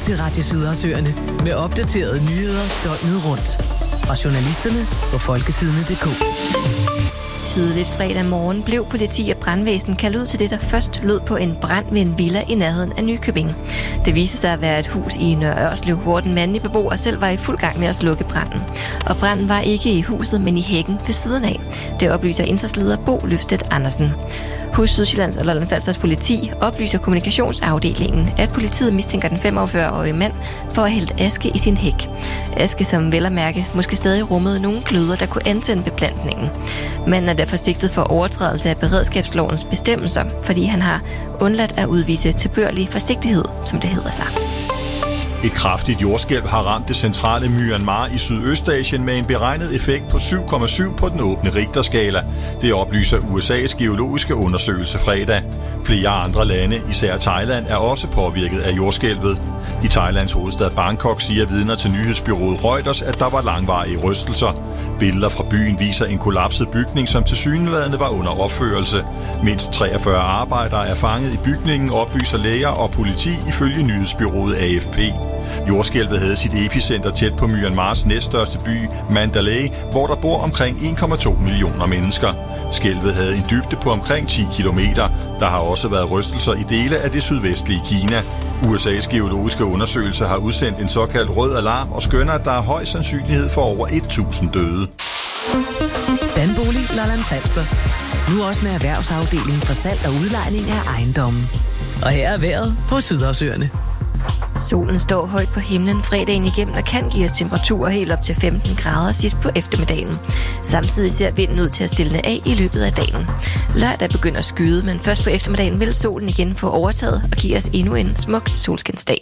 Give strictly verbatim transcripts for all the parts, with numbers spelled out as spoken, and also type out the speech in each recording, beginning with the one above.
til Radio Sydersøerne med opdaterede nyheder døgnet rundt. Fra journalisterne på folketidene punktum d k. Tidligt fredag morgen blev politi og brandvæsen kaldt ud til det, der først lød på en brand ved en villa i nærheden af Nykøbing. Det viste sig at være et hus i Nørre Ørslev, hvor den mandlige beboer selv var i fuld gang med at slukke branden. Og branden var ikke i huset, men i hækken ved siden af. Det oplyser indsatsleder Bo Løfstedt Andersen. Hos Sydsjællands og Lolland-Falsters politi oplyser kommunikationsafdelingen, at politiet mistænker den femogfyrre-årige mand for at hælde aske i sin hæk. Aske, som vel at mærke, måske stadig rummede nogle gløder, der kunne antænde beplantningen. Manden er derfor sigtet for overtrædelse af beredskabslovens bestemmelser, fordi han har undladt at udvise tilbørlig forsigtighed, som det hedder sig. Et kraftigt jordskælv har ramt det centrale Myanmar i Sydøstasien med en beregnet effekt på syv komma syv på den åbne Richterskala. Det oplyser U S A's geologiske undersøgelse fredag. Flere andre lande, især Thailand, er også påvirket af jordskælvet. I Thailands hovedstad Bangkok siger vidner til nyhedsbyrået Reuters, at der var langvarige rystelser. Billeder fra byen viser en kollapset bygning, som tilsyneladende var under opførelse. Mindst treogfyrre arbejdere er fanget i bygningen, oplyser læger og politi ifølge nyhedsbyrået A F P. Jordskælvet havde sit epicenter tæt på Myanmars næststørste by, Mandalay, hvor der bor omkring en komma to millioner mennesker. Skælvet havde en dybde på omkring ti kilometer. Der har også været rystelser i dele af det sydvestlige Kina. U S A's geologiske undersøgelse har udsendt en såkaldt rød alarm og skønner, at der er høj sandsynlighed for over tusind døde. Danbolig Lolland Falster. Nu også med erhvervsafdelingen for salg og udlejning af ejendommen. Og her er vejret på Sydersøerne. Solen står højt på himlen fredagen igennem og kan give os temperaturer helt op til femten grader sidst på eftermiddagen. Samtidig ser vinden ud til at stille af i løbet af dagen. Lørdag begynder at skyde, men først på eftermiddagen vil solen igen få overtaget og give os endnu en smuk solskinsdag.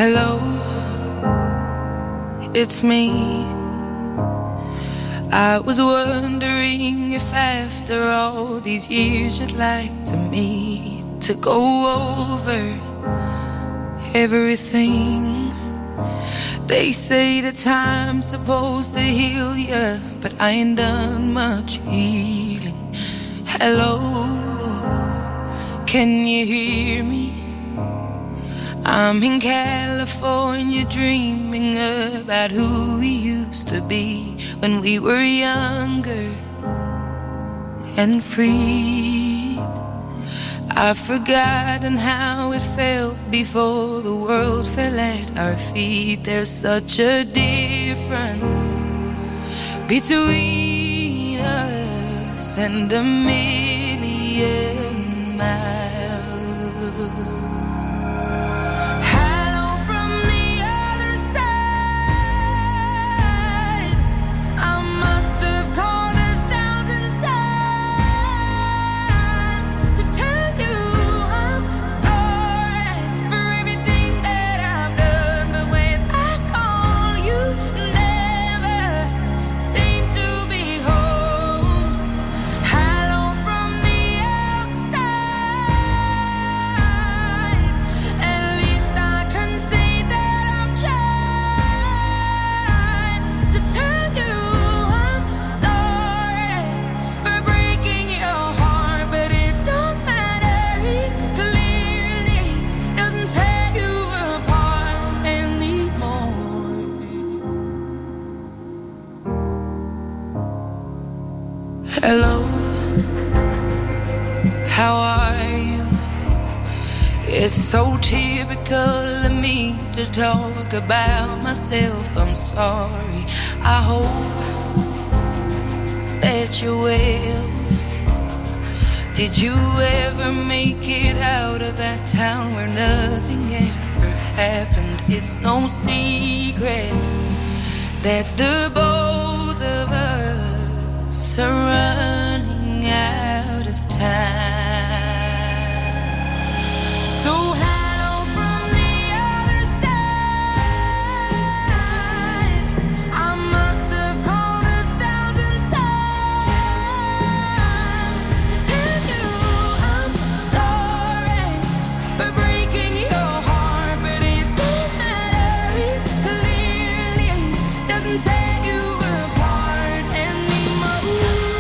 Hello, it's me. I was wondering if after all these years you'd like to meet to go over everything. They say the time's supposed to heal ya, but I ain't done much healing. Hello, can you hear me? I'm in California dreaming about who we used to be when we were younger and free. I've forgotten how it felt before the world fell at our feet. There's such a difference between us and a million miles. Hello, how are you? It's so typical of me to talk about myself. I'm sorry. I hope that you're well. Did you ever make it out of that town where nothing ever happened? It's no secret that the both of us are running out of time. So hello from the other side. I must have called a thousand times to tell you I'm sorry for breaking your heart, but it don't matter. It clearly doesn't tear you apart anymore.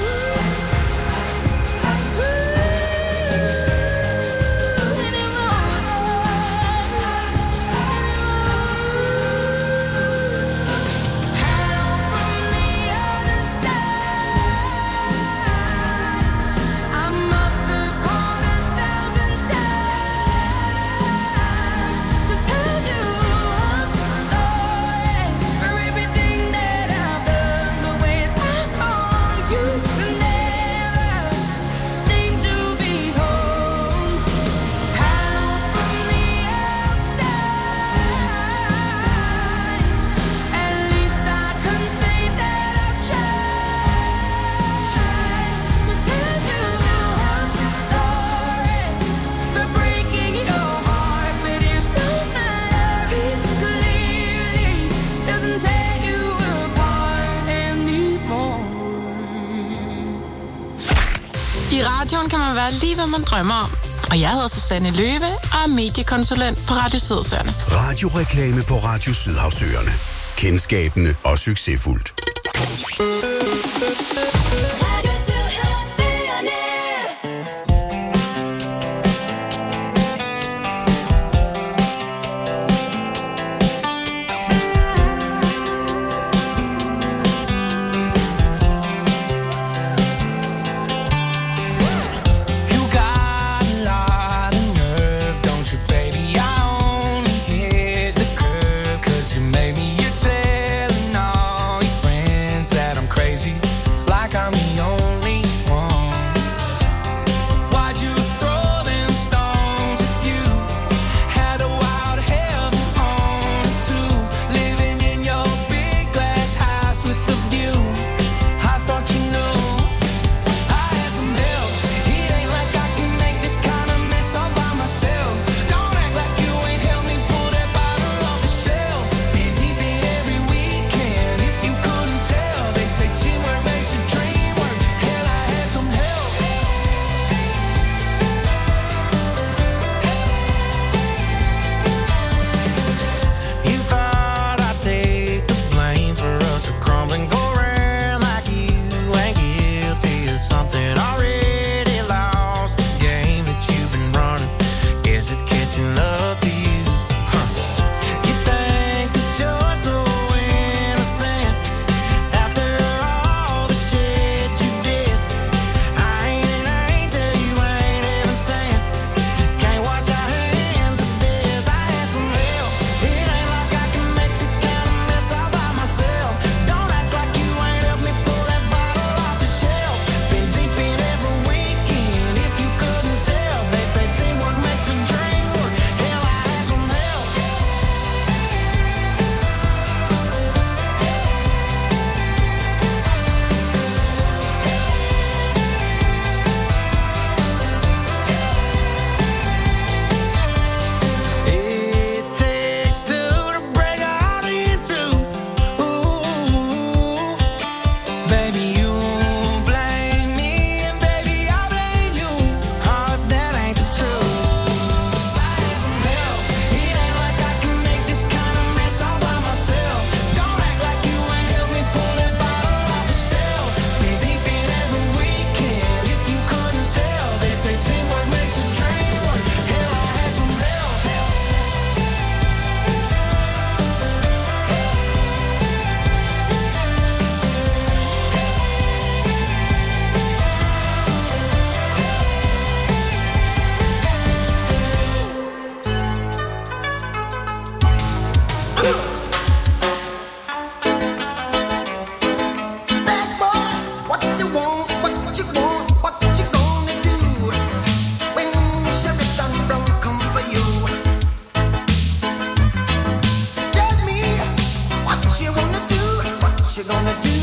I radioen kan man være lige, hvad man drømmer om. Og jeg hedder Susanne Løve og er mediekonsulent på Radio Sydsøerne. Radioreklame på Radio Sydhavsøerne. Kendskabende og succesfuldt. That I'm crazy. you want, what you want, what you gonna do when Sherry John Brown come for you? Tell me what you wanna do, what you gonna do?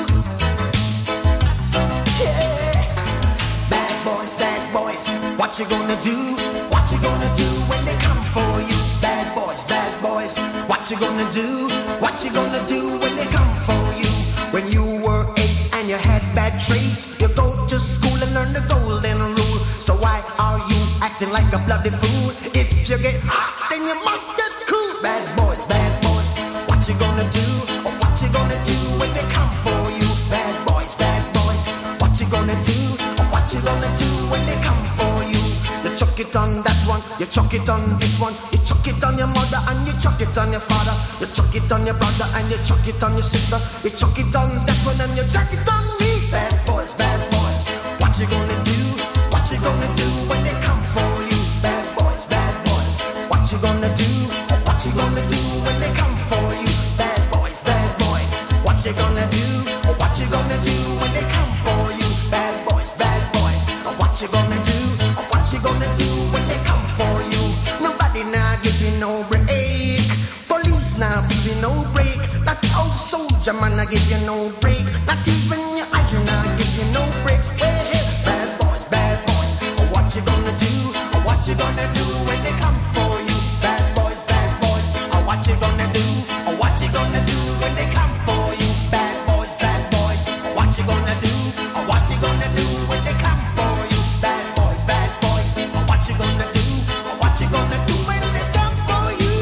Yeah, bad boys, bad boys, what you gonna do? What you gonna do when they come for you? Bad boys, bad boys, what you gonna do? What you gonna do when they come for you? When you were eight and you had bad traits, you go to school and learn the golden rule. So why are you acting like a bloody fool? If you get hot, then you must get cool. Bad boys, bad boys, what you gonna do? Or what you gonna do when they come for you? Bad boys, bad boys, what you gonna do? Or what you gonna do when they come for you? You chuck it on that one, you chuck it on this one, you chuck it on your mother and you chuck it on your father, you chuck it on your brother and you chuck it on your sister, you chuck it on that one and you chuck it on me. Bad boys, bad boys, what you gonna do? What you gonna do when they come for you? Bad boys, bad boys, what you gonna do? What you gonna do when they come for you? Bad boys, bad boys, what you gonna do? What you gonna do when they come for you? Bad boys, bad boys, what you gonna do? What you gonna do when they come for you? Nobody now give you no break. Police now give you no break. That old soldier man I give you no break. Not even your eyes now give you no breaks. Well, hey, bad boys, bad boys, what you gonna do? What you gonna do when they come for you? Bad boys, bad boys, what you gonna do? What you gonna do when they come for you? Bad boys, bad boys, what you gonna do? What you gonna do when they come for you? Bad boys, bad boys, what you gonna do? What you gonna do when they come for you?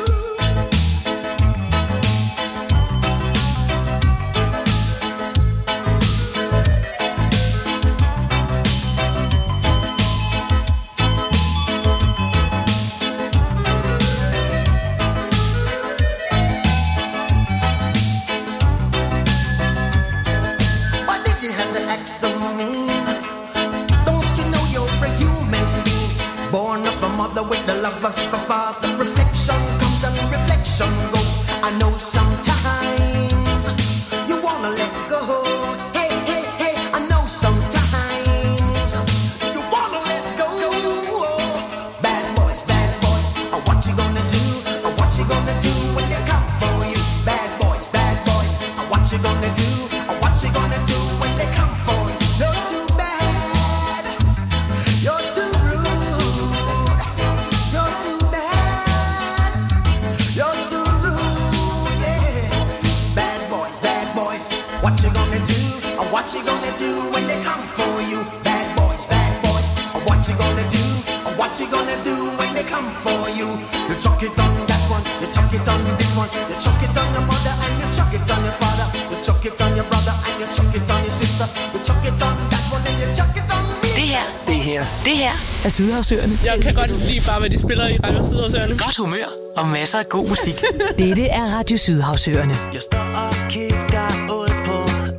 Why did you have to act so mean? Don't you know you're a human being, born of a mother with the love of a father? Reflection comes and reflection goes. I know sometimes you wanna let go. Hey, hey, hey, I know sometimes you wanna let go. Bad boys, bad boys, what you gonna do? What you gonna do when they come for you? Bad boys, bad boys, what you gonna do? What you gonna do when they come for you? You're too bad, you're too rude, you're too bad, you're too rude, yeah. Bad boys, bad boys, what you gonna do? What you gonna do when they come for you? Bad boys, bad boys, what you gonna do? What you gonna do when they come for you? You chuck it on that one, you chuck it on this one, you chuck it on your mother and you chuck it on your father, you chuck it on your brother and you chuck it on your sister, you chuck it on that one and you chuck it on me. Det her, det her, det her er Sydhavsøerne. Jeg kan godt lide bare, hvad de spiller i Radio Sydhavsøerne. Godt humør og masser af god musik. Dette er Radio Sydhavsøerne. Jeg står og kigger ud på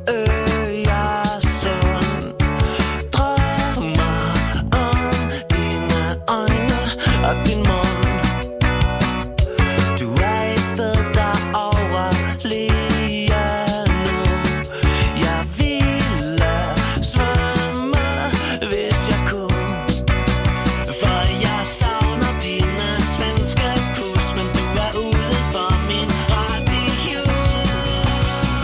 Øresund, drømmer om dine øjne og din mund. Du er et sted derovre lige nu. Jeg ville svømme, hvis jeg kunne, for jeg savner dine svenske pus, men du er ude for min radio.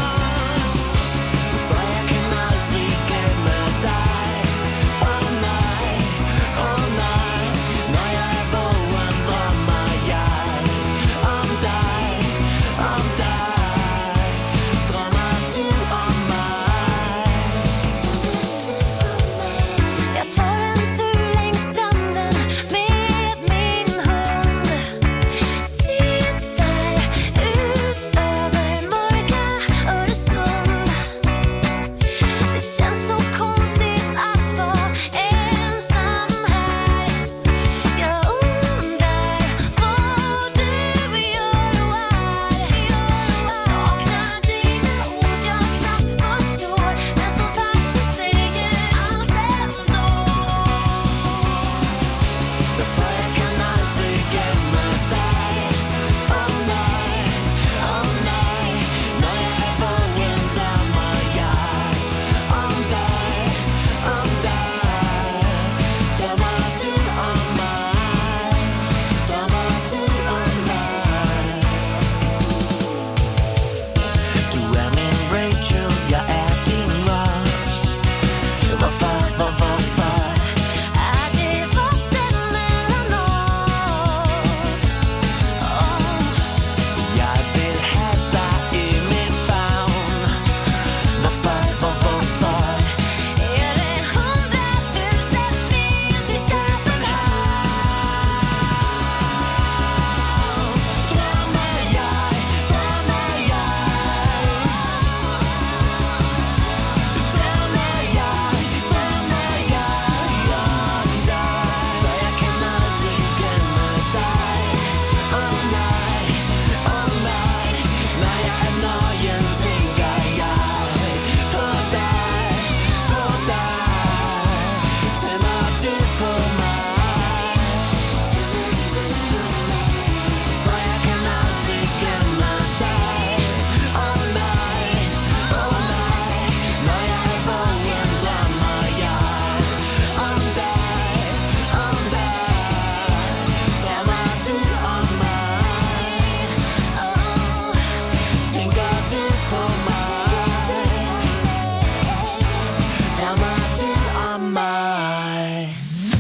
mind.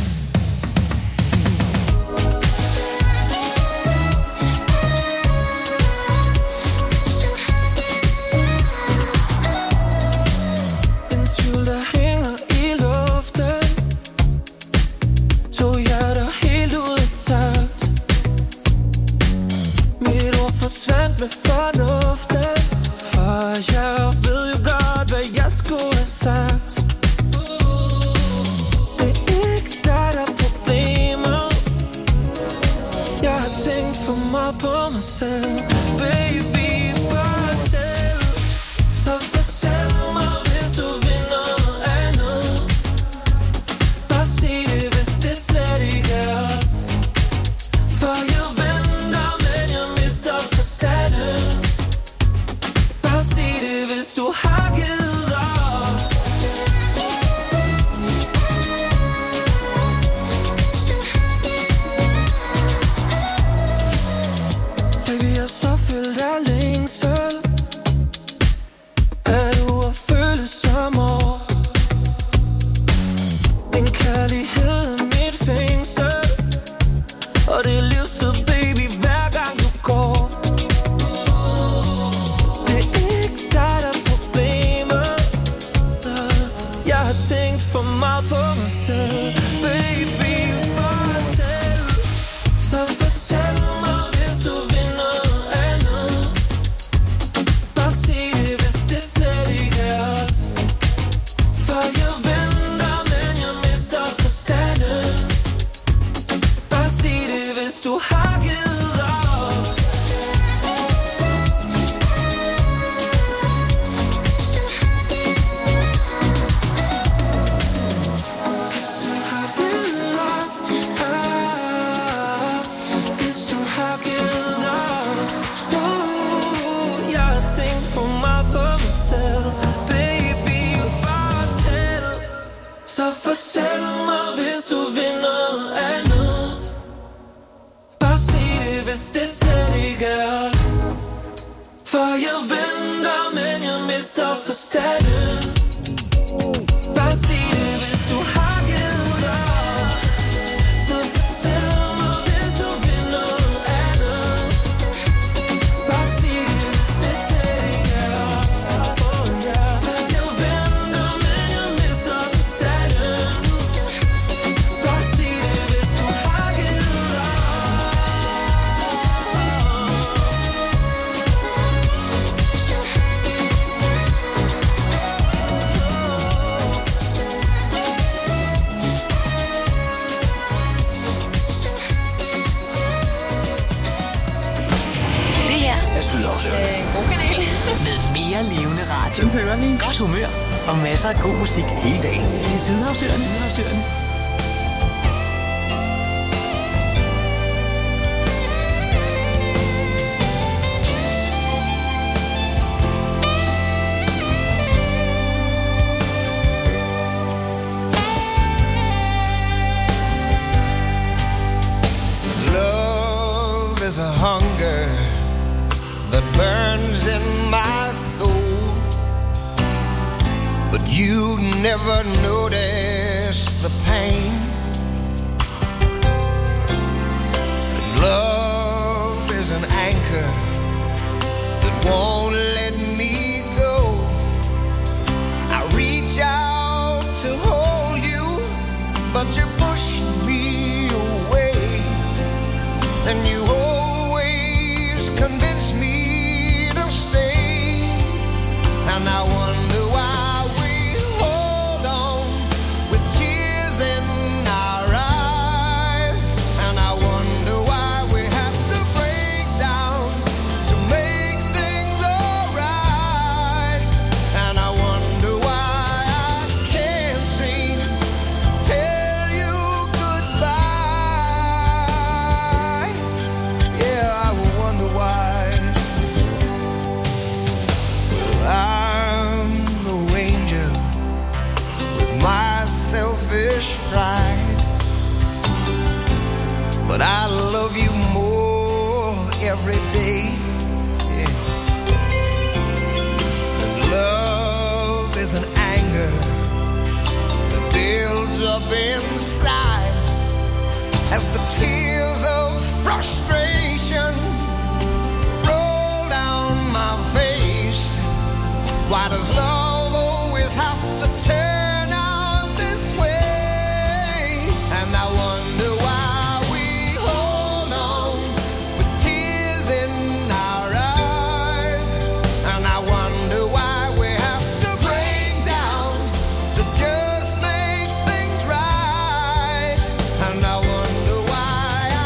En tvivl, der hænger i luften. To hjerter helt ud af takt. Mit ord forsvandt med fornuften. For jeg ved jo godt, hvad jeg skulle have sagt. Det er ikke dig, der er problemet. Jeg har tænkt for meget på mig selv. Baby, fortæl. Så fortæl mig, hvis du vil noget andet. Bare sig det, hvis det slet ikke er os. For jeg venter, men jeg mister forstanden. Bare sig det, hvis du har givet op. Baby, jeg er så fyldt af længsel. Er du at føle som år? Din kærlighed er mit fængsel. Og det er livstid, baby, hver gang du går. Det er ikke dig, der er problemet. Jeg har tænkt for meget på mig selv. Baby, fortæl. Så fortæl mig, hvis du vil noget andet. Bare sig det, hvis det slet ikke er os. For jeg venter, men jeg mister forstanden. Bare sig det, hvis du har givet op. Hvis du har givet op, ah, hvis du har givet op. Uh, jeg har tænkt for meget på mig selv. Baby, fortæl. Så fortæl mig, hvis du vil noget andet. Bare sig det, hvis det slet ikke er os. For jeg venter, men jeg mister forstanden. Bare sig det, hvis du har givet op. Så fortæl mig, hvis du vil noget andet. Bare sig det, hvis det slet ikke er os. Oh, yeah. For jeg venter, men jeg mister forstanden. Bare sig det, hvis du har givet op. Det her Jeg Sydhavsøerne. er en god kanal. Med mere levende radio. Den hører vi. Godt humør og masser af god musik hele dagen. Det er Sydhavsøerne. Sydhavsøerne. Love is a hunger that burns in my soul, but you never notice the pain. And love is an anchor that won't let me go. I reach out to hold you, but you push me away. And you always convince me to stay. And I wonder why we hold on with tears in our eyes. And I wonder why we have to break down to make things alright. And I wonder why I can't seem to tell you goodbye. Yeah, I wonder why. I'm the angel with my selfish pride, but I love you more every day. Yeah. And love is an anger that builds inside as the tears of frustration roll down my face. Why does love always have to turn out this way? And I wonder why we hold on with tears in our eyes. And I wonder why we have to break down to just make things right. And I wonder why I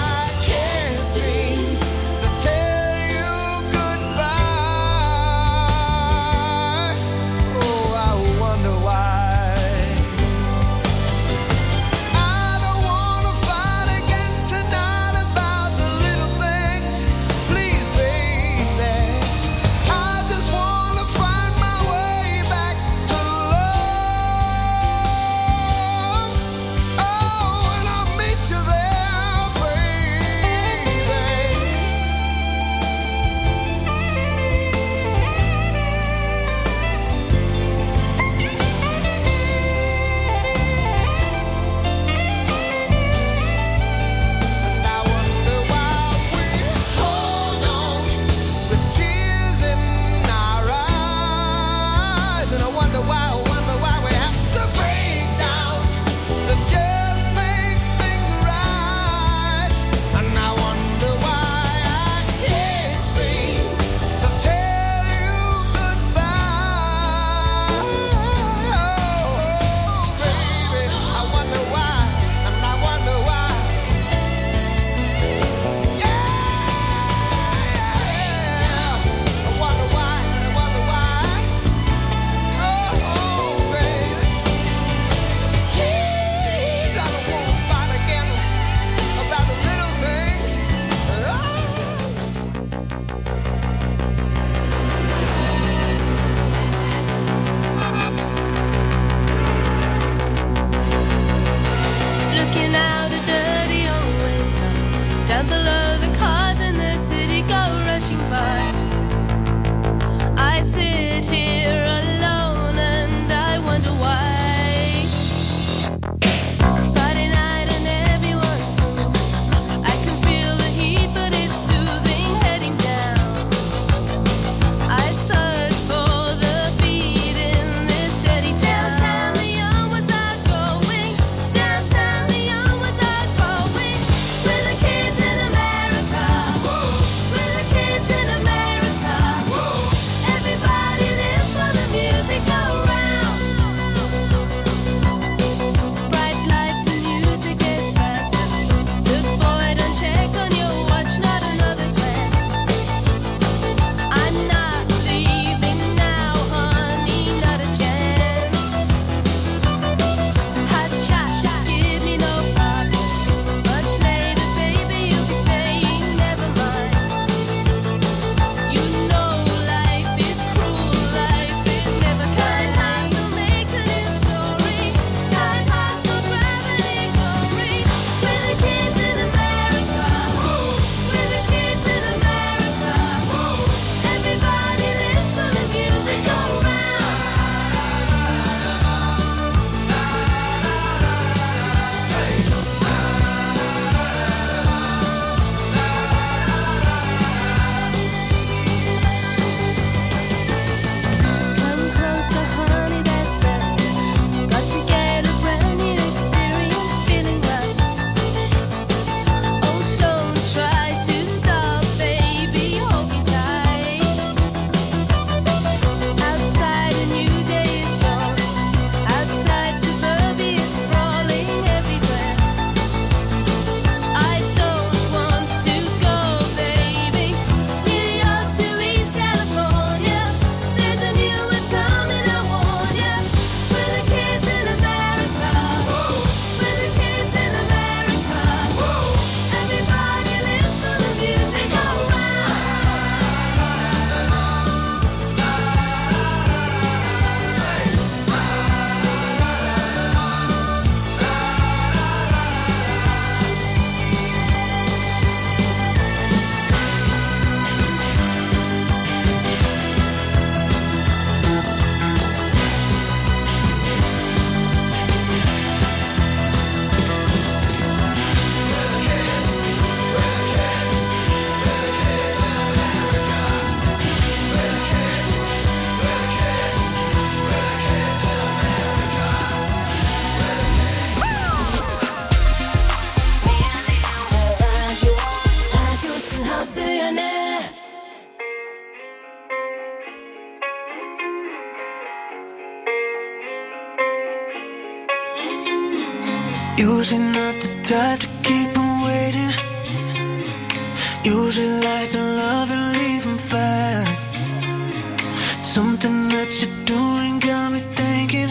Usually not the type to keep him waiting. Usually like to love and leave him fast. Something that you're doing got me thinking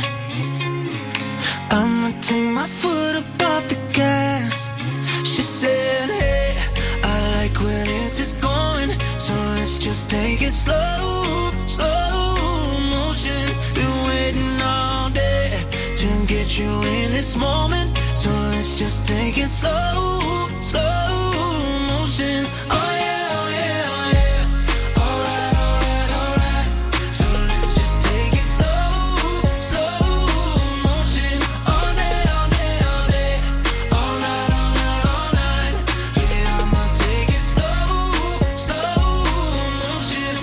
I'ma take my foot up off the gas. She said, hey, I like where this is going, so let's just take it slow, slow motion. Been waiting all day to get you in this moment, so let's just take it slow, slow motion. Oh yeah, oh yeah, oh yeah. Alright, alright, alright. So let's just take it slow, slow motion. All day, all day, all day. All night, all night, all night. Yeah, I'ma take it slow, slow motion.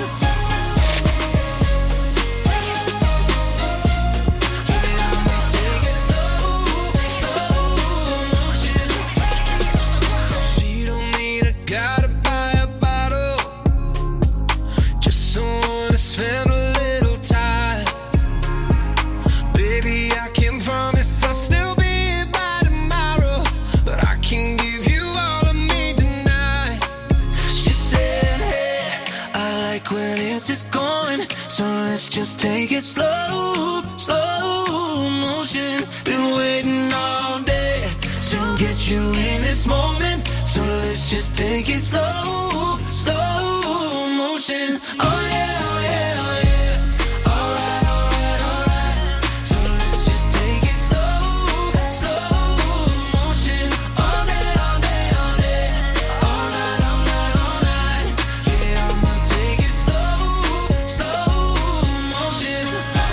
Yeah, I'ma take it slow, slow motion. She don't need a guy to buy a bottle, just someone to spend a little time. Baby, I can promise I'll still be here by tomorrow, but I can give you all of me tonight. She said, hey, I like where this is going, so let's just take it slow, slow motion. Been waiting all day to get you in this moment, so let's just take it slow, slow motion. Oh yeah, oh yeah, oh yeah. Alright, alright, alright. So let's just take it slow, slow motion. All day, all day, all day. All night, all night, all night. Yeah, I'ma take it slow, slow motion.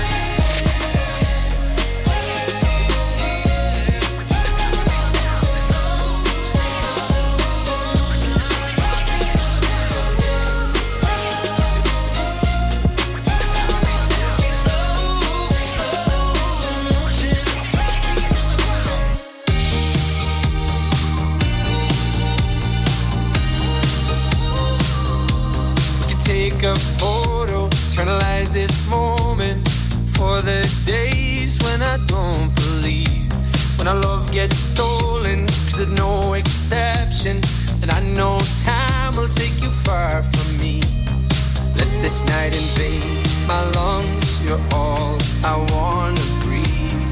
Take a photo, internalize this moment for the days when I don't believe, when our love gets stolen, cause there's no exception, and I know time will take you far from me. Let this night invade my lungs, you're all I wanna breathe.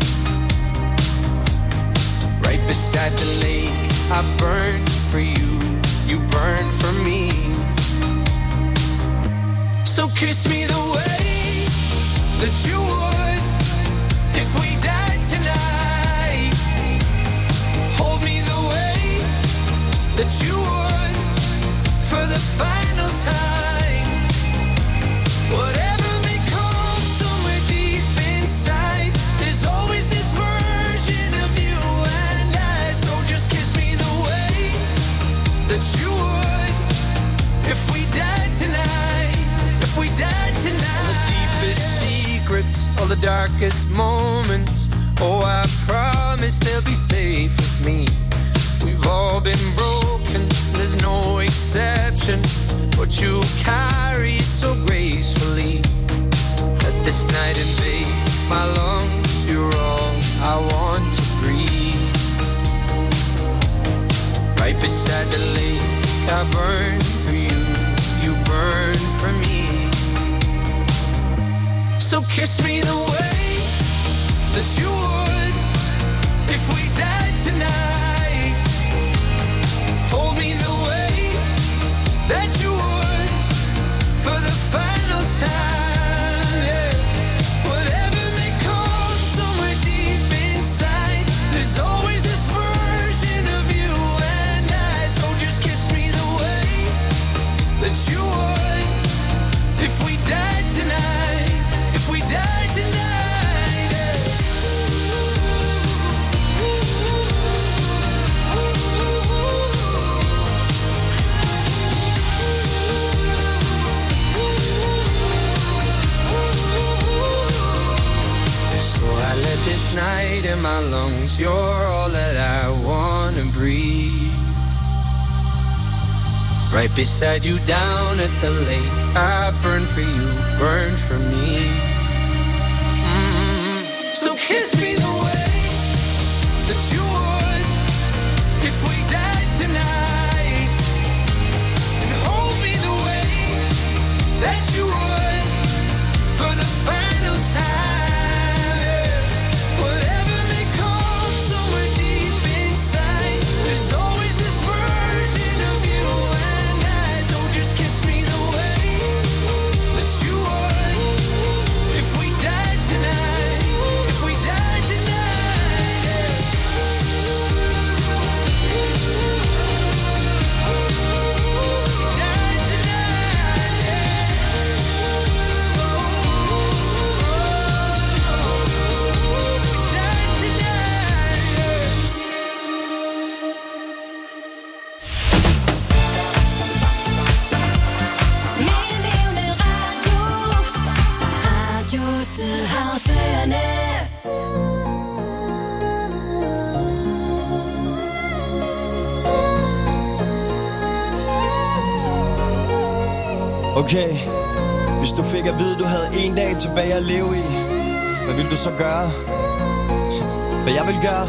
Right beside the lake, I burn for you, you burn for me. So kiss me the way that you would if we died tonight. Hold me the way that you would for the final time. Whatever may come somewhere deep inside, there's always this version of you and I. So just kiss me the way that you would if we died tonight. If we died tonight. All the deepest secrets, all the darkest moments, oh, I promise they'll be safe with me. We've all been broken, there's no exception, but you carry it so gracefully. Let this night invade my lungs, you're all I want to breathe. Right beside the lake, I burn for you, you burn for me. So kiss me the way that you would if we died tonight. Hold me the way that you would for the final time. Yeah. Whatever may come somewhere deep inside, there's always this version of you and I. So just kiss me the way that you would if we died tonight. If we died tonight, yeah. So I let this night in my lungs, you're all that I wanna breathe. Right beside you down at the lake, I burn for you, burn for me. Mm-hmm. So kiss me the way that you would Okay, hvis du fik at vide, du havde en dag tilbage at leve i, hvad ville du så gøre? Hvad jeg vil gøre?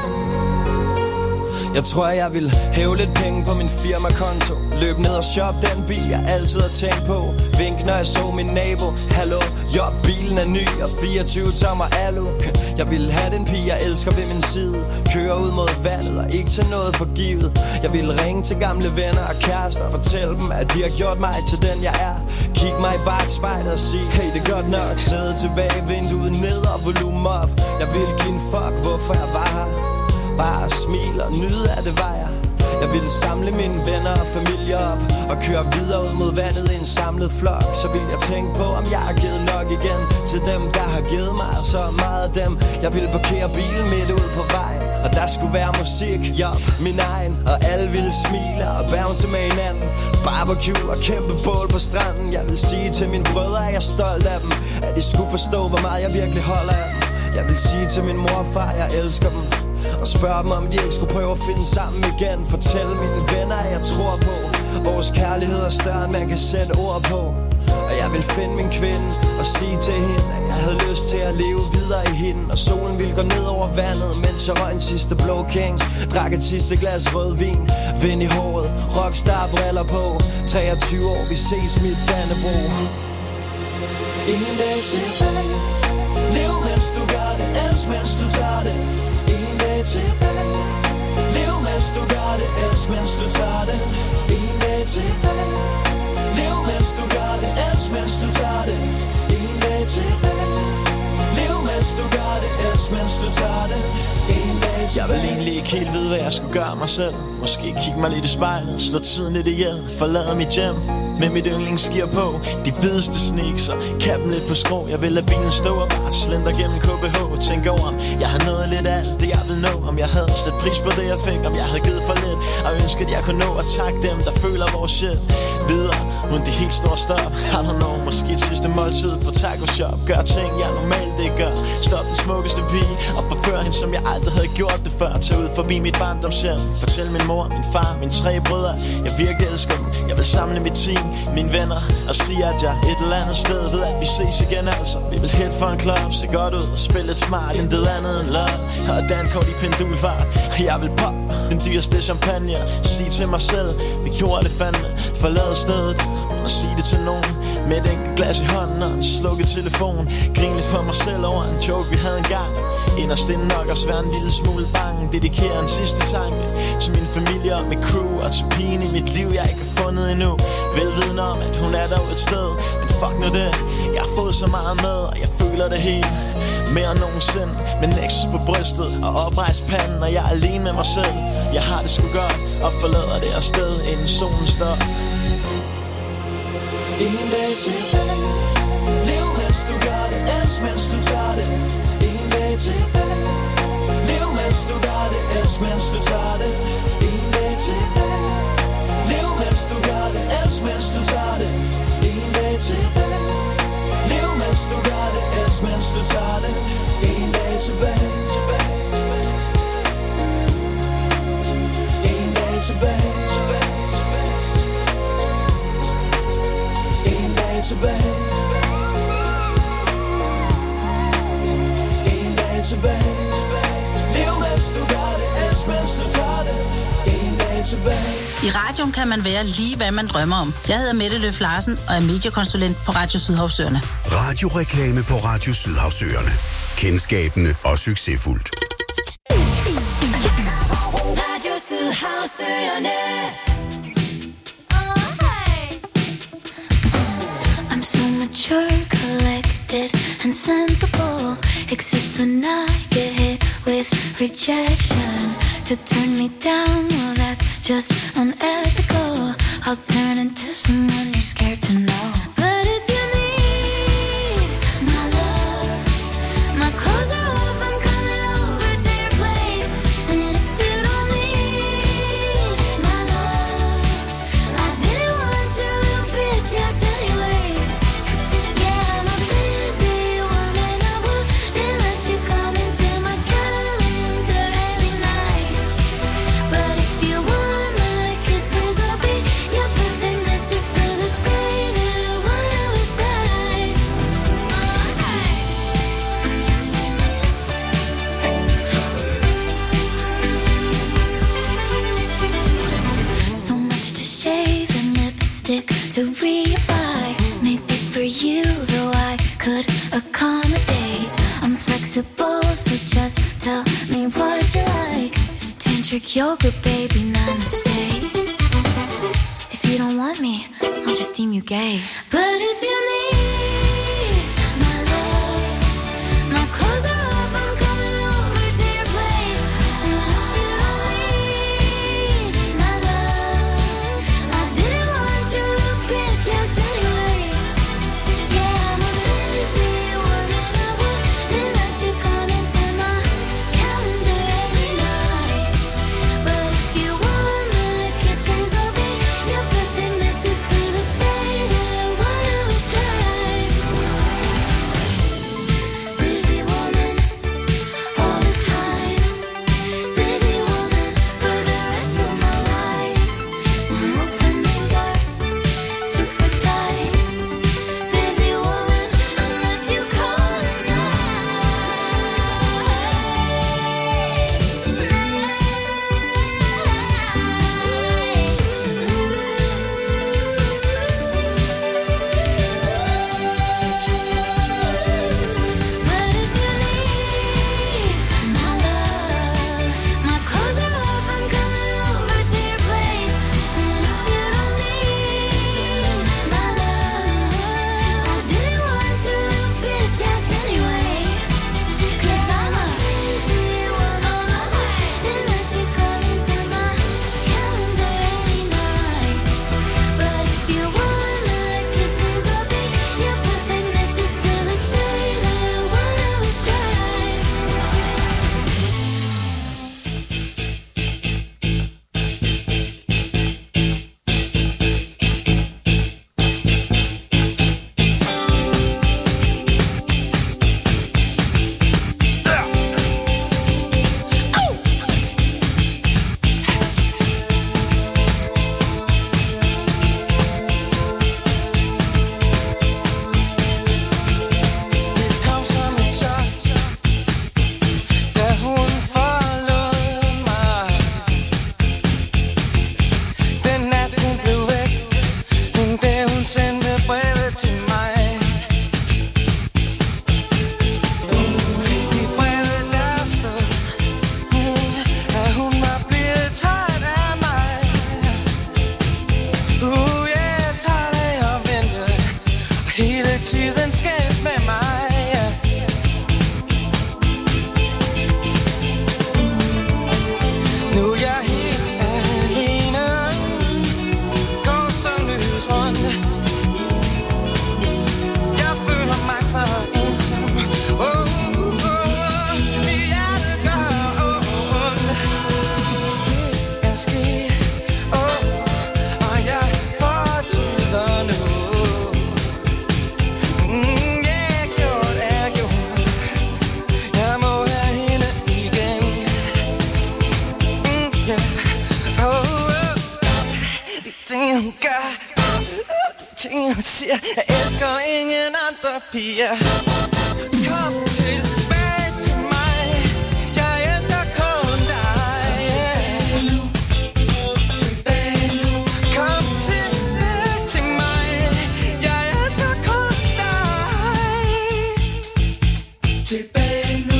Jeg tror, jeg vil hæve lidt penge på min firmakonto. Løb ned og shop den bil, jeg altid har tænkt på. Vink, når jeg så min nabo. Hallo, jo, bilen er ny og fireogtyve tommer alu. Jeg vil have den pige, jeg elsker ved min side. Køre ud mod vandet og ikke til noget forgivet. Jeg vil ringe til gamle venner og kærester og fortælle dem, at de har gjort mig til den, jeg er. Kig mig i bagspejlet og sige, hey, det er godt nok. Sæde tilbage, vinduet ned og volumen op. Jeg vil give en fuck, hvorfor jeg var her. Bare smil og nyde af det var jeg. Jeg ville samle mine venner og familie op og køre videre ud mod vandet i en samlet flok. Så vil jeg tænke på, om jeg har givet nok igen til dem, der har givet mig så meget af dem. Jeg ville parkere bilen midt ud på vejen, og der skulle være musik, ja, min egen. Og alle ville smile og bounce med hinanden. Barbecue og kæmpe bål på stranden. Jeg vil sige til mine brødre, at jeg er stolt af dem, at de skulle forstå, hvor meget jeg virkelig holder af dem. Jeg vil sige til min mor og far, jeg elsker dem, og spørge dem, om de ikke skulle prøve at finde sammen igen. Fortælle mine venner, at jeg tror på vores kærlighed er større, end man kan sætte ord på. Og jeg vil finde min kvinde og sige til hende, at jeg havde lyst til at leve videre i hende. Og solen ville gå ned over vandet, mens jeg røg en sidste Blå Kings. Drak et sidste glas rødvin, vind i håret, rockstar briller på. treogtyve år, vi ses mit Dannebro. Ingen dag tilbage. Lev mens du gør det, elsk mens du tager det. En dag tilbage. Lev mens du gør det, elsk mens du tager det. En dag tilbage. Lev mens du gør det, elsk mens du tager det. En dag tilbage. Lev mens du gør det, elsk mens du tager det. En dag tilbage. Jeg vil egentlig ikke helt vide, hvad jeg skal gøre mig selv. Måske kigge mig lidt i spejlet, slå tiden lidt ihjel, forlade mit hjem med mit yndlingsgear på. De hvideste sneaks og kappen lidt på skrå. Jeg vil lade bilen stå og bare slender gennem K B H. Tænk over, om jeg har nået lidt af alt det jeg vil nå. Om jeg havde sat pris på det jeg fik, om jeg havde givet for lidt, og ønsket jeg kunne nå at takke dem, der føler vores shit. Videre, uden de helt store stop. I don't know, måske et sidste måltid på taco shop. Gør ting jeg normalt ikke gør. Stop den smukkeste pige og forfør hende, som jeg aldrig havde gjort det før. Tag ud forbi mit barndomshjem. Fortæl min mor, min far, mine tre brødre, jeg virkelig elsker dem. Jeg vil samle mit team, mine venner, og sige at jeg et eller andet sted ved at vi ses igen altså. Vi vil hit for en club, se godt ud og spille lidt smart. Intet andet end love og dankort i pendulfart. Og jeg vil pop den dyreste champagne. Sige til mig selv, vi gjorde det fandme. Forlade stedet og sige det til nogen med et enkelt glas i hånden og en slukket telefon. Grin lidt for mig selv over en joke vi havde engang. Inderst inden nok også være en lille smule bange. Dedikere en sidste tanke til min familie og mit crew, og til pigen i mit liv jeg ikke har fundet endnu. Velvidende om at hun er der et sted, men fuck nu det. Jeg har fået så meget med, og jeg føler det helt mere end nogensinde. Med Nexus på brystet og oprejst panden, og jeg er alene med mig selv. Jeg har det sgu godt og forlader det her sted inden solen står. En dag tilbage. Lev mens du gør det, elsk mens du tager det. En dag tilbage. Lev mens du gør det, elsk mens du tager det. En dag tilbage. Lev mens du gør det, elsk mens du tager det. En dag tilbage. Lev mens du gør det, elsk mens du tager det. En dag tilbage. En dag tilbage. En dag tilbage. En dag tilbage. Lev mens du gør det, elsk mens du tager det. En dag tilbage. I radioen kan man være lige, hvad man drømmer om. Jeg hedder Mette Løf Larsen og er mediekonsulent på Radio Sydhavsøerne. Radioreklame på Radio Sydhavsøerne. Kendskabende og succesfuldt. Radio Sydhavsøerne. I'm so mature, collected and sensible. Except when I get hit with rejection. To turn me down, well that's just unethical. I'll turn into someone you're scared to know. But if you need my love, my clothes are off, I'm coming over to your place. And if you don't need my love, I didn't want your little bitch, yes anyway. Yeah, I'm a busy woman, I wouldn't let you come into my calendar any night. But if you want my kisses, I'll be your perfect missus till the day that what you like. Tantric yoga, baby, namaste. If you don't want me, I'll just deem you gay. But if you need my love, my clothes are off, I'm coming over to your place. And if you don't need my love, I didn't want you to bitch, yes, anyway. Yeah, I'm a busy woman, I wouldn't let you come into my calendar any night. But if you want my kisses, I'll be your perfect missus till the day that I wanna wish twice. Busy woman, all the time. Busy woman for the rest of my life. My openings are super tight. Busy woman, unless you call But if you need my love, my clothes are off, I'm coming over to your place. And if you don't need my love, I didn't want you to bitch, yes, anyway. 'Cause I'm a busy woman, I wouldn't let you come into my calendar any night. But if you want my kisses, I'll be your perfect missus till the day that I wanna wish twice. Kom som et chok, da hun forlod mig. Den nat hun blev væk, den dag hun sendte brevet til mig. I brevet der stod, at hun var blevet træt af mig. Uh, yeah, træt af at vente, og hele tiden skændes med mig. Nu er jeg helt alene, går så løs rundt. Jeg føler mig så ensom. Oh, oh, oh, mit hjerte gør ondt. Skidt er skidt, oh, og jeg fortryder nu. Mm, yeah, gjort er gjort. Jeg må have hende igen. Mm, yeah. Oh, oh. De ting hun gør, de ting hun siger, jeg elsker ingen andre piger. Kom tilbage til mig, jeg elsker kun dig. Yeah. Tilbage nu. Kom tilbage til mig, jeg elsker kun dig. Tilbage nu.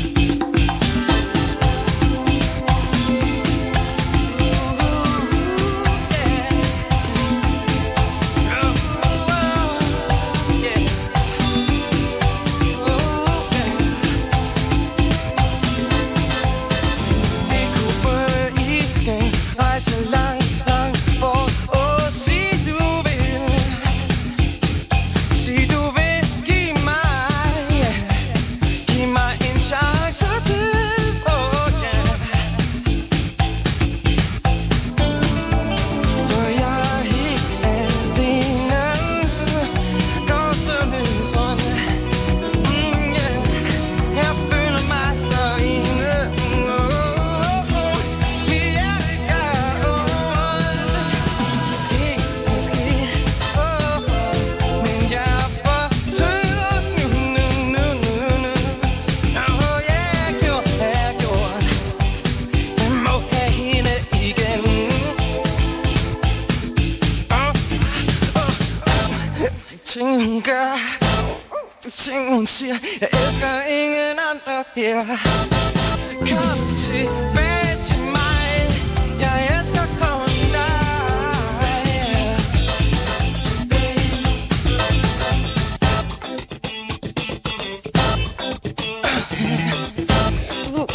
ting hun gør, de ting hun siger. Jeg elsker ingen andre her. Kom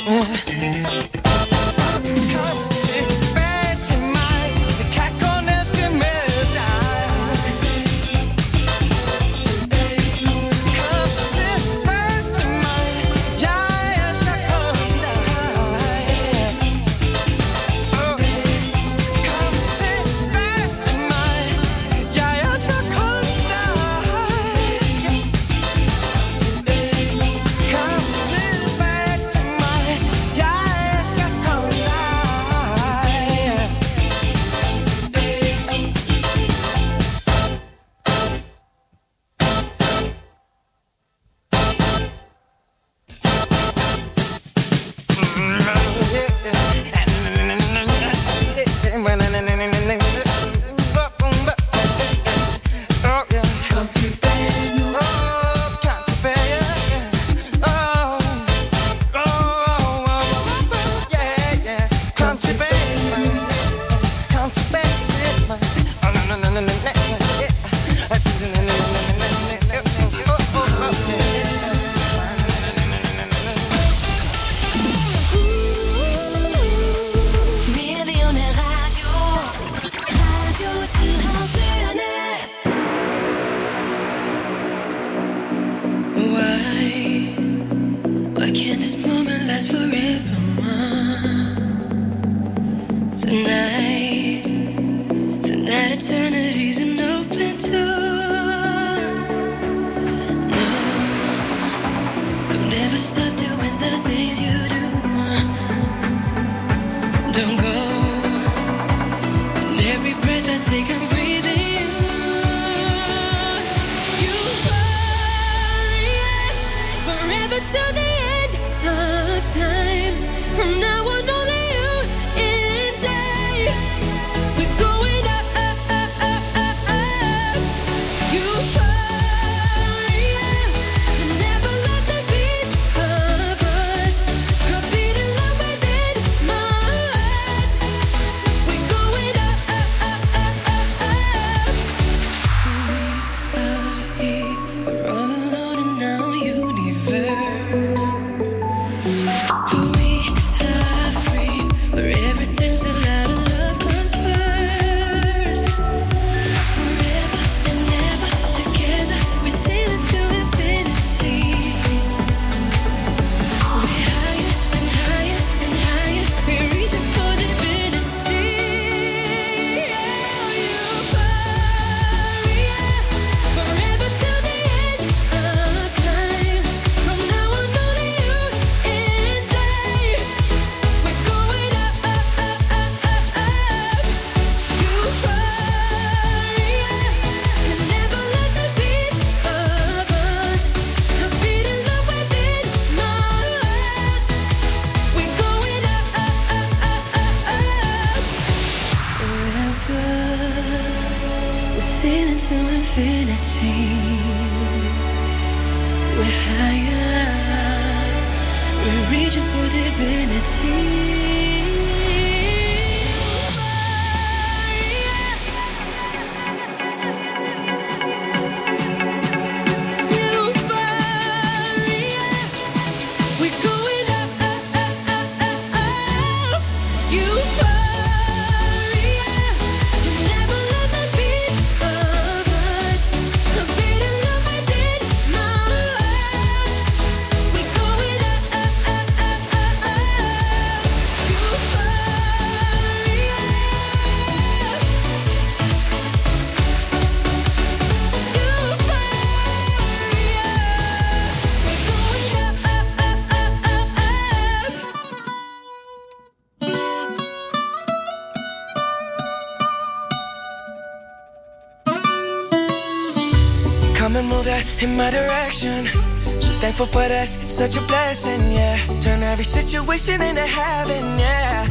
In my direction, so thankful for that, it's such a blessing, yeah. Turn every situation into heaven, yeah.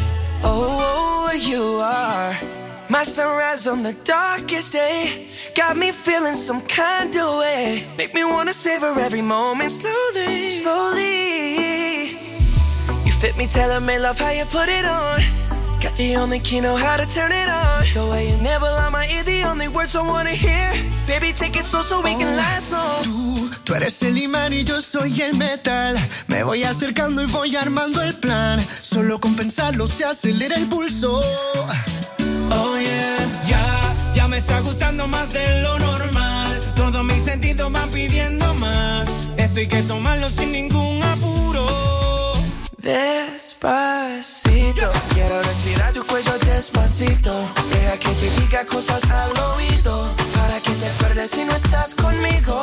Oh, you are my sunrise on the darkest day. Got me feeling some kind of way. Make me wanna savor every moment slowly, slowly. You fit me, tailor-made, love how you put it on. Got the only key, know how to turn it on. The way you nibble on my ear, the only words I wanna hear. Baby, take it slow so we can last long. Tú, tú eres el imán y yo soy el metal. Me voy acercando y voy armando el plan. Solo con pensarlo se acelera el pulso. Oh yeah, ya, ya me está gustando más de lo normal. Todos mis sentidos van pidiendo más. Esto hay que tomarlo sin ningún apuro. Despacito, quiero respirar tu cuello despacito. Deja que te diga cosas al oído, para que te acuerdes si no estás conmigo.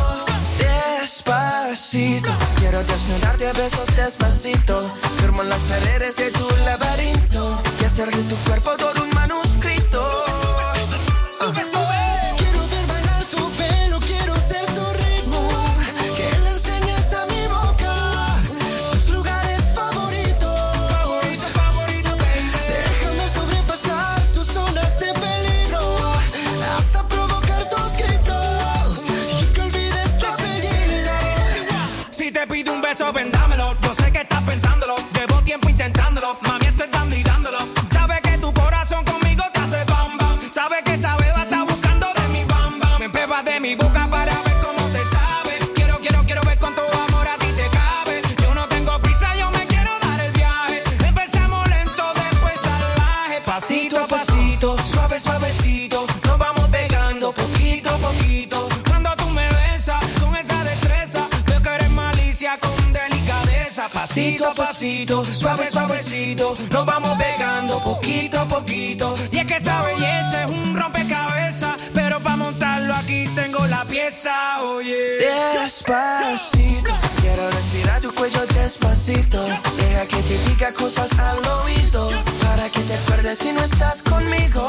Despacito, quiero desnudarte a besos despacito. Firmo en las paredes de tu laberinto y hacer de tu cuerpo todo un manuscrito. Sube, sube, sube. Quiero ver bailar tu pelo, quiero ser tu ritmo. Que le enseñes a mi boca tus lugares favoritos. Favorito, favorito, baby. Déjame sobrepasar tus zonas de peligro, hasta provocar tus gritos y que olvides tu apellido. Si te pido un beso, ven, dámelo. Yo sé que estás pensándolo, llevo tiempo intentándolo. Mami, estoy dando y dándolo. Sabes que tu corazón conmigo te hace bam bam. Sabes que esa beba está buscando de mi bam bam. Me empebas de mi boca para ver cómo te sabe. Quiero, quiero, quiero ver cuánto amor a ti te cabe. Yo no tengo prisa, yo me quiero dar el viaje. Empezamos lento, después salvaje. Pasito a pasito, suave, suavecito. Nos vamos pegando poquito a poquito. Cuando tú me besas con esa destreza, veo que eres malicia con delicadeza. Pasito a pasito, suave, suavecito. Nos vamos pegando poquito a poquito. Y es que esa belleza es un rompecabezas, pero para montarlo aquí tengo la pieza, oye. Despacito, quiero respirar tu cuello despacito. Deja que te diga cosas al oído, para que te acuerdes si no estás conmigo.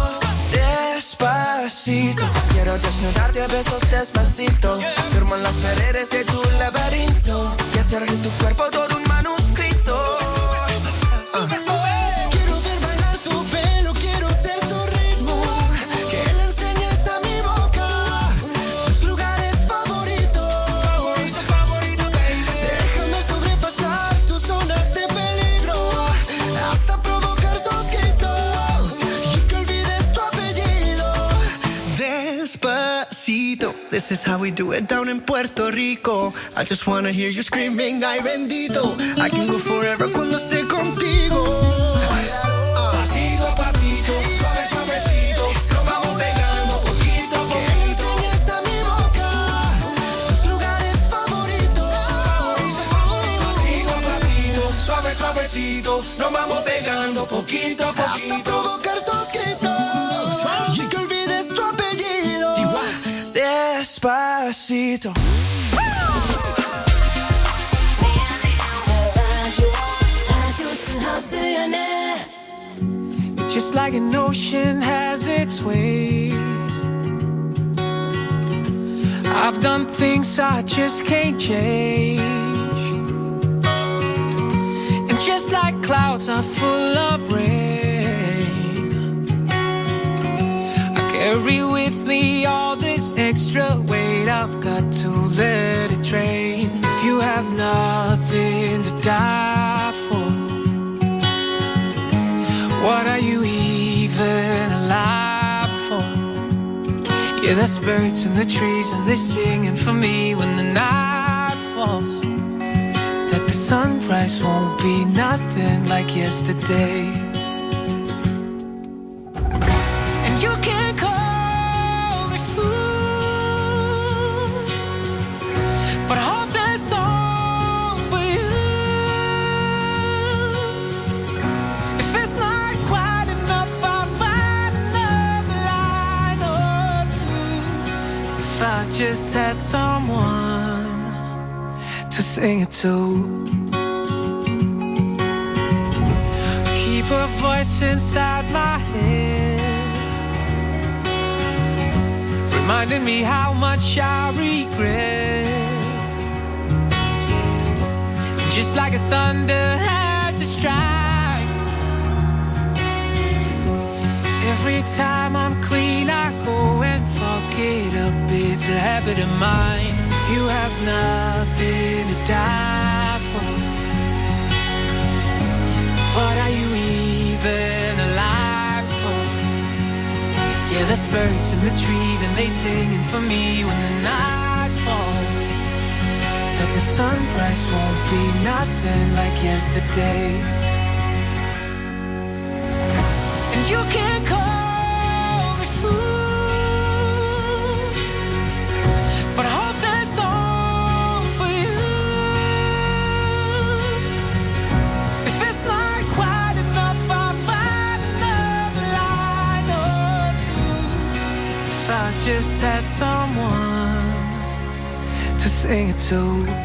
Despacito, quiero desnudarte a besos despacito. Firmo en las paredes de tu laberinto y hacer de tu cuerpo todo un manuscrito. Sube, sube. Quiero ver bailar tu pelo, quiero ser tu ritmo. Que le enseñes a mi boca tus lugares favoritos. Favorito, favorito, baby. Déjame sobrepasar tus zonas de peligro, hasta provocar tus gritos y que olvides tu apellido. Despacito, this is how we do it down in Puerto Rico. I just wanna hear you screaming, ay bendito. I can go forever cuando esté contigo. Pasito a pasito, suave, suavecito. Nos vamos pegando poquito a Que le poquito. enseñes a mi boca tus lugares favoritos. Pasito a pasito, suave, suavecito. Nos vamos pegando poquito a Hasta poquito. provocar tus gritos y que olvides tu apellido. Despacito. Just like an ocean has its waves, I've done things I just can't change. And just like clouds are full of rain, I carry with me all this extra weight. I've got to let it drain. If you have nothing to die for, what are you even alive for? Yeah, there's birds in the trees and they're singing for me when the night falls, that the sunrise won't be nothing like yesterday. And you can call me fool, but I hope there's song for you. If it's not quite enough, I'll find another line or two. If I just had someone to sing it to. Keep a voice inside my head, reminding me how much I regret. Just like a thunder has a strike, every time I'm clean I go and fuck it up. It's a habit of mine. If you have nothing to die for, what are you even Yeah, there's birds in the trees and they singing for me when the night falls. That the sunrise won't be nothing like yesterday. And you can't call me fool, but I hope there's song for you. If it's not quite enough, I'll find another line or two. If I just had someone to sing it to.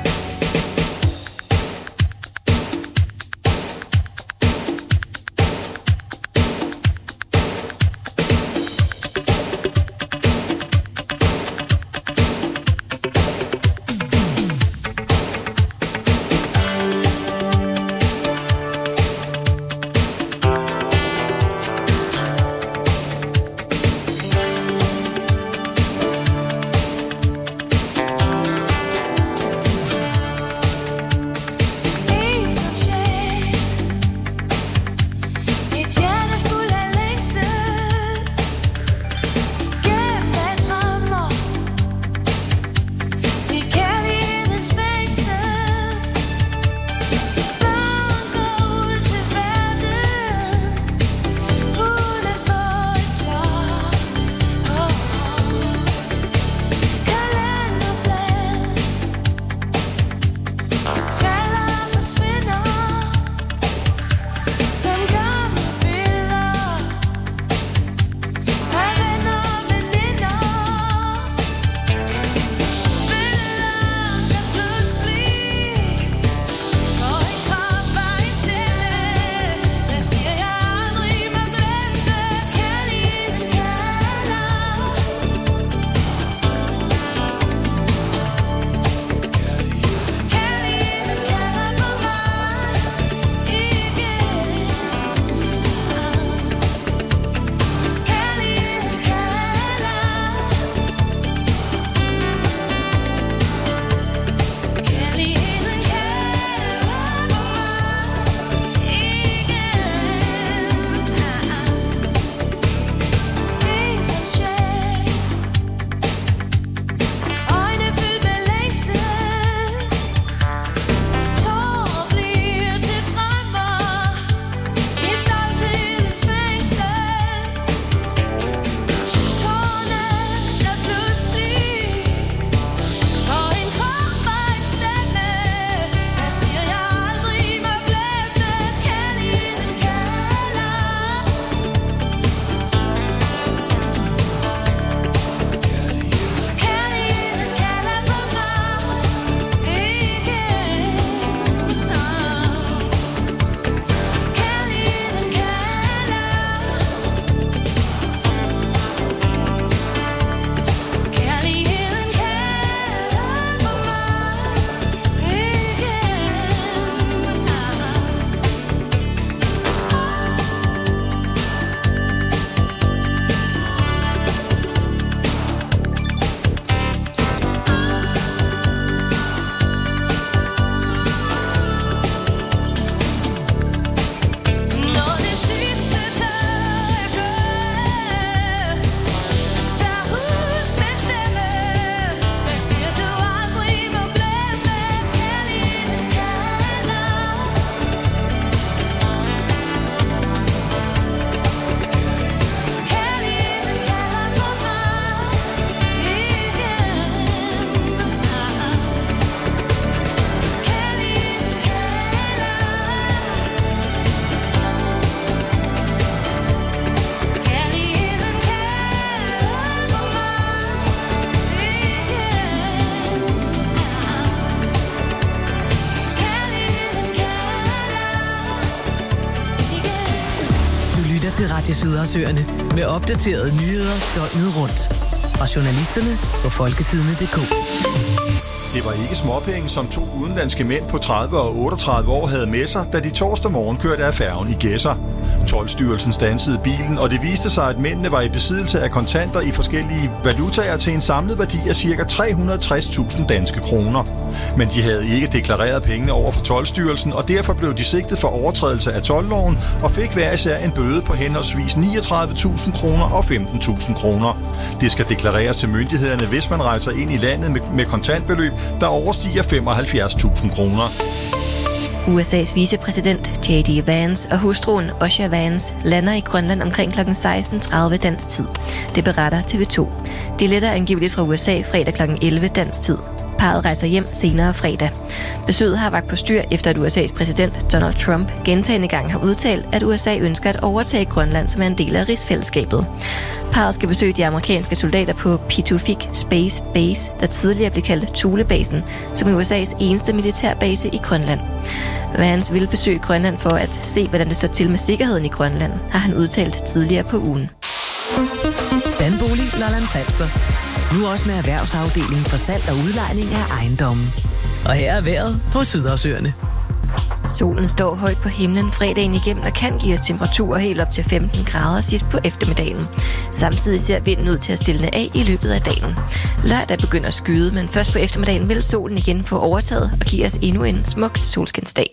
til Radio Sydhavsøerne med opdaterede nyheder døgnet rundt. Fra journalisterne på folkesidene punktum d k. Det var ikke småpenge, som to udenlandske mænd på tredive og otteogtredive år havde med sig, da de torsdag morgen kørte af færgen i Gedser. Toldstyrelsen standsede bilen, og det viste sig, at mændene var i besiddelse af kontanter i forskellige valutaer til en samlet værdi af ca. tre hundrede og tres tusind danske kroner. Men de havde ikke deklareret pengene over for Toldstyrelsen, og derfor blev de sigtet for overtrædelse af toldloven og fik hver især en bøde på henholdsvis niogtredive tusind kroner og femten tusind kroner. Det skal deklareres til myndighederne, hvis man rejser ind i landet med, med kontantbeløb, der overstiger femoghalvfjerds tusind kroner. U S A's vicepræsident J D Vance og hustruen Osha Vance lander i Grønland omkring klokken seksten tredive dansk tid. Det beretter T V to. De letter angiveligt fra U S A fredag klokken elleve dansk tid. Parret rejser hjem senere fredag. Besøget har vagt på styr efter, at U S A's præsident Donald Trump gentagne gange har udtalt, at U S A ønsker at overtage Grønland som er en del af rigsfællesskabet. Parret skal besøge de amerikanske soldater på Pituffik Space Base, der tidligere blev kaldt Thulebasen, som er U S A's eneste militærbase i Grønland. Vance vil besøge Grønland for at se, hvordan det står til med sikkerheden i Grønland, har han udtalt tidligere på ugen. Danbolig Lolland Falster. Nu også med erhvervsafdelingen for salg og udlejning af ejendomme. Og her er vejret på Sydhavsøerne. Solen står højt på himlen fredagen igennem og kan give os temperaturer helt op til femten grader sidst på eftermiddagen. Samtidig ser vinden ud til at stille af i løbet af dagen. Lørdag begynder at skyde, men først på eftermiddagen vil solen igen få overtaget og give os endnu en smuk solskinsdag.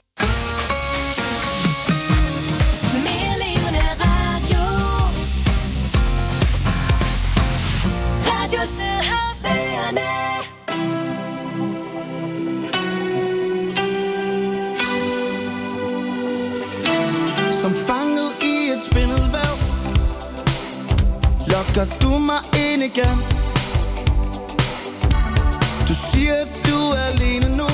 Som fanget i et spindelvæv lokker du mig ind igen. Du siger, at du er alene nu,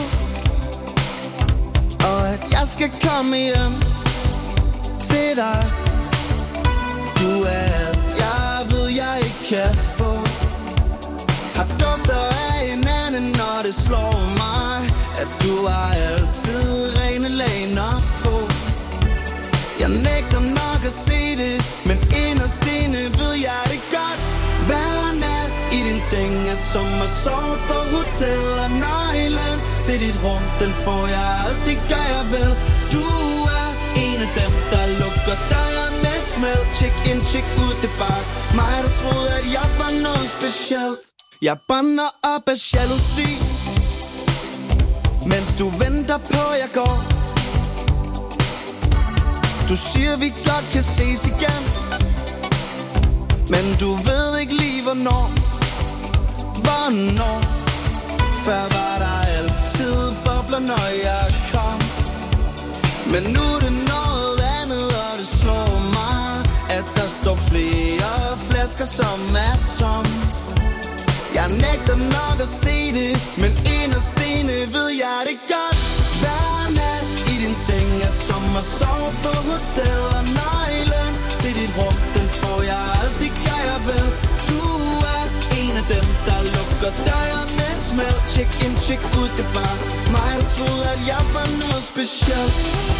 og at jeg skal komme hjem til dig. Du er alt, jeg ved, jeg ikke kan få. Har dufter af hinanden, når det slår mig, at du har altid rene laner på. Jeg nægter nok at se det, men inderst inde ved jeg det godt. Hver nat i din seng er som at sove på hotel, og nøglen til dit rum, den får jeg alt, det gør jeg vel. Du er en af dem, der lukker døren med et smæld. Check in, check ud, det er bare mig, der troede, at jeg var noget specielt. Jeg brænder op af jalousi, mens du venter på, jeg går. Du siger, vi godt kan ses igen, men du ved ikke lige, hvornår. Hvornår? Før var der altid bobler, når jeg kom. Men nu er det noget andet, og det slår mig, at der står flere flasker, som er tom. Jeg nægter nok at se det, men inderst inde ved jeg det godt. Hver nat i din seng er som at sove på hotel, og nøglen til dit rum, den får jeg alt, det gør jeg vel. Du er en af dem, der lukker døren med et smæld. Check in, check ud, det er bare mig, der troede, at jeg var noget specielt.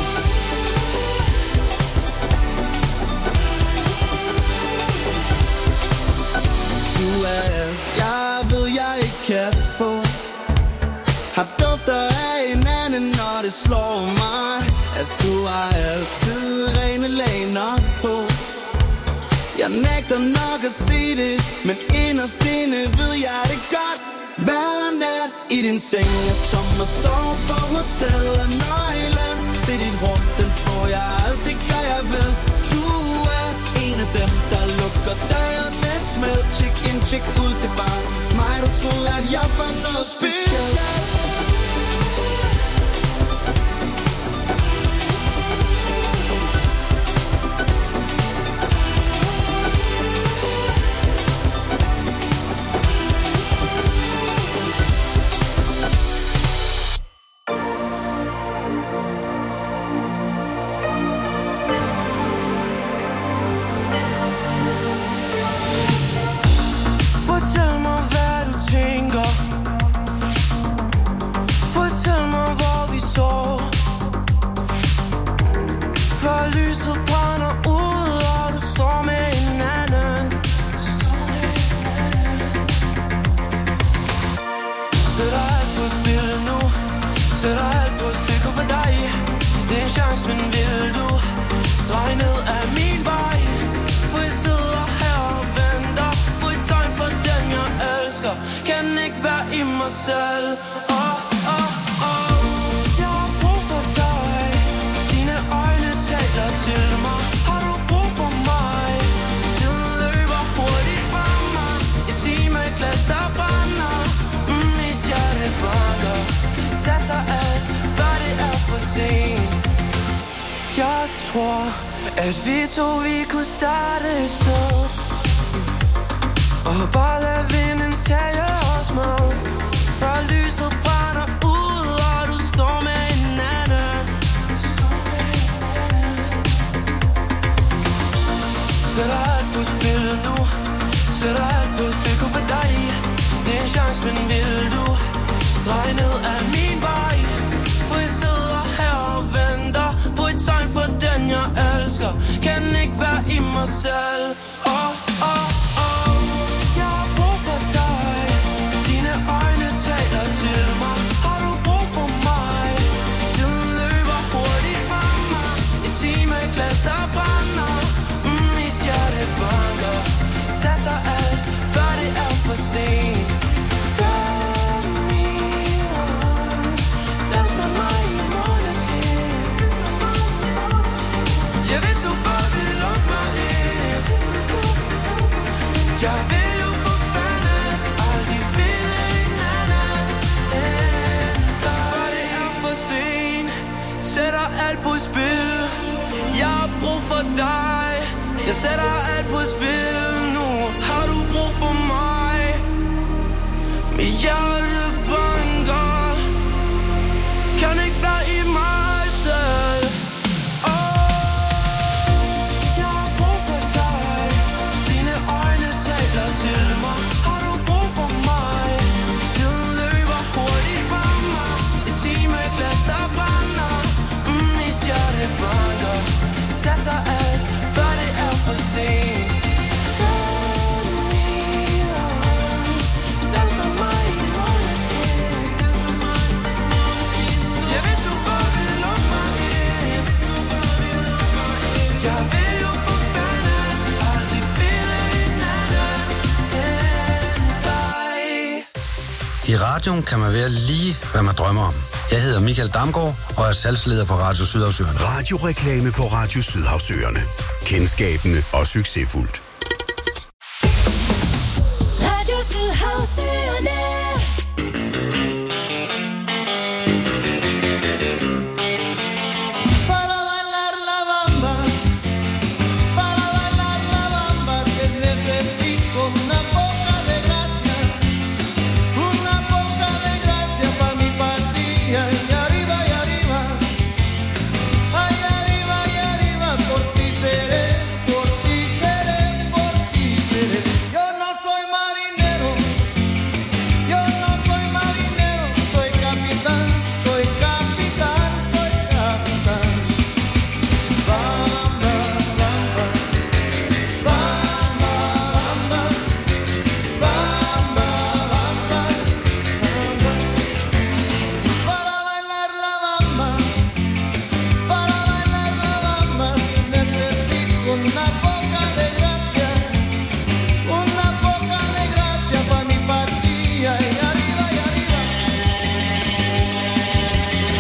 Du er alt, jeg ved, jeg ikke kan få. Har dufter af hinanden, når det slår mig, at du har altid rene laner på. Jeg nægter nok at se det, men inderst inde ved jeg det godt. Hver nat i din seng er som at sove på hotel, og nøglen til dit rum, den får jeg alt, det gør jeg vel. Du er en af dem, der lukker døren med et smæld. Check in, check ud, det er bare mig, der troede, at jeg var noget specielt. Sætter alt på spil. Jeg tror, at vi to vi kunne starte et sted og bare lade vinden tage os med, før lyset brænder ud, og du står med en anden. Sætter alt på spil nu, sætter alt på spil kun for dig. Det er en chance, men vil du dreje ned af min vej? For jeg sidder her og venter på et tegn for den jeg elsker. Kan ikke være i mig selv. Oh, oh, oh. Jeg har brug for dig. Dine øjne taler til mig. Har du brug for mig? Tiden løber hurtigt fra mig. Et timeglas der brænder. Mm, mit hjerte banker. Satser alt, før det er for sent. Tell me one. That's my mind, måneskin. Jeg vidste du bare ville lukke mig ind. Jeg vil jo for fanden aldrig finde en anden end dig. For det er for sent. Sætter alt på spil. Jeg har brug for dig. Jeg sætter alt på spil nu. Har du brug for mig? Mit hjerte banker. Kan ikke være i mig selv. Jeg har brug for dig. Dine øjne taler til mig. Har du brug for mig? Tiden løber hurtigt fra mig. Et timeglas der brænder. Mm, mit hjerte banker. Satser alt, før det er for sent. I radioen kan man være lige, hvad man drømmer om. Jeg hedder Michael Damgaard og er salgsleder på Radio Sydhavsøerne. Radioreklame på Radio Sydhavsøerne. Kendskabende og succesfuldt. Radio Sydhavsøerne. Una